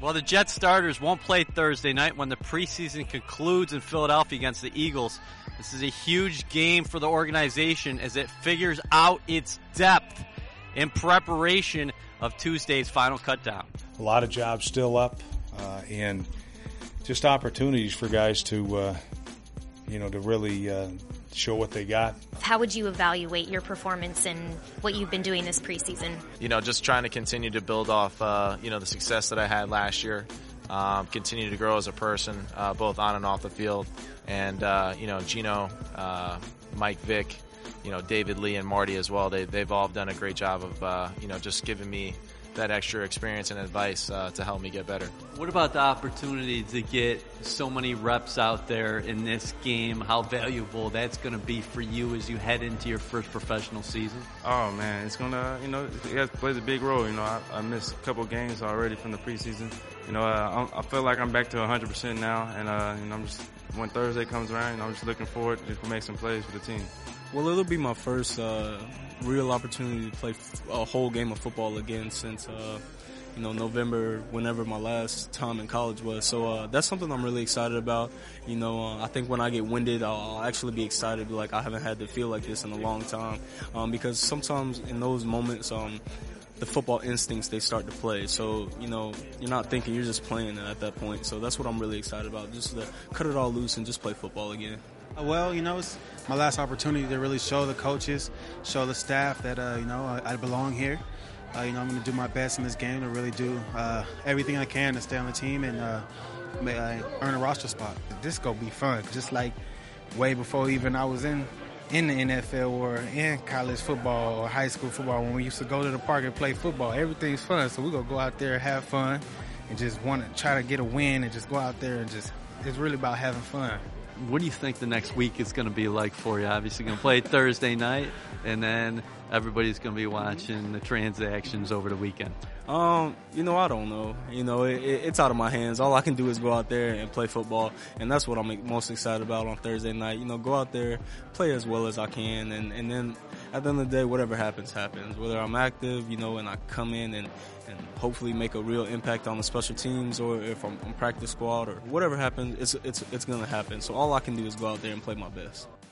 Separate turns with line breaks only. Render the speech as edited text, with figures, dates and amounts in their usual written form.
Well, the Jets starters won't play Thursday night when the preseason concludes in Philadelphia against the Eagles. This is a huge game for the organization as it figures out its depth in preparation of Tuesday's final cutdown.
A lot of jobs still up, and just opportunities for guys to, to really show what they got.
How would you evaluate your performance and what you've been doing this preseason?
Just trying to continue to build off, the success that I had last year. Continue to grow as a person, both on and off the field. And, Gino, Mike Vick, David Lee and Marty as well. They've all done a great job of, just giving me that extra experience and advice to help me get better.
What about the opportunity to get so many reps out there in this game? How valuable that's going to be for you as you head into your first professional season?
Oh man, it's gonna, it plays a big role. I missed a couple games already from the preseason. I feel like I'm back to 100% now, and I'm just, when Thursday comes around, I'm just looking forward to make some plays for the team.
Well, it'll be my first real opportunity to play a whole game of football again since November, whenever my last time in college was. So that's something I'm really excited about. I think when I get winded, I'll actually be excited. Like, I haven't had to feel like this in a long time, because sometimes in those moments, the football instincts, they start to play. So, you're not thinking, you're just playing at that point. So that's what I'm really excited about, just to cut it all loose and just play football again.
Well, it's my last opportunity to really show the coaches, show the staff that, I belong here. I'm going to do my best in this game to really do everything I can to stay on the team and earn a roster spot.
This is going to be fun, just like way before even I was in the NFL or in college football or high school football. When we used to go to the park and play football, everything's fun. So we're going to go out there and have fun and just want to try to get a win and just go out there and it's really about having fun.
What do you think the next week is going to be like for you? Obviously going to play Thursday night, and then everybody's going to be watching the transactions over the weekend.
I don't know. It's out of my hands. All I can do is go out there and play football, and that's what I'm most excited about on Thursday night. Go out there, play as well as I can, and then at the end of the day, whatever happens, happens. Whether I'm active, and I come in and hopefully make a real impact on the special teams, or if I'm on practice squad, or whatever happens, it's going to happen. So all I can do is go out there and play my best.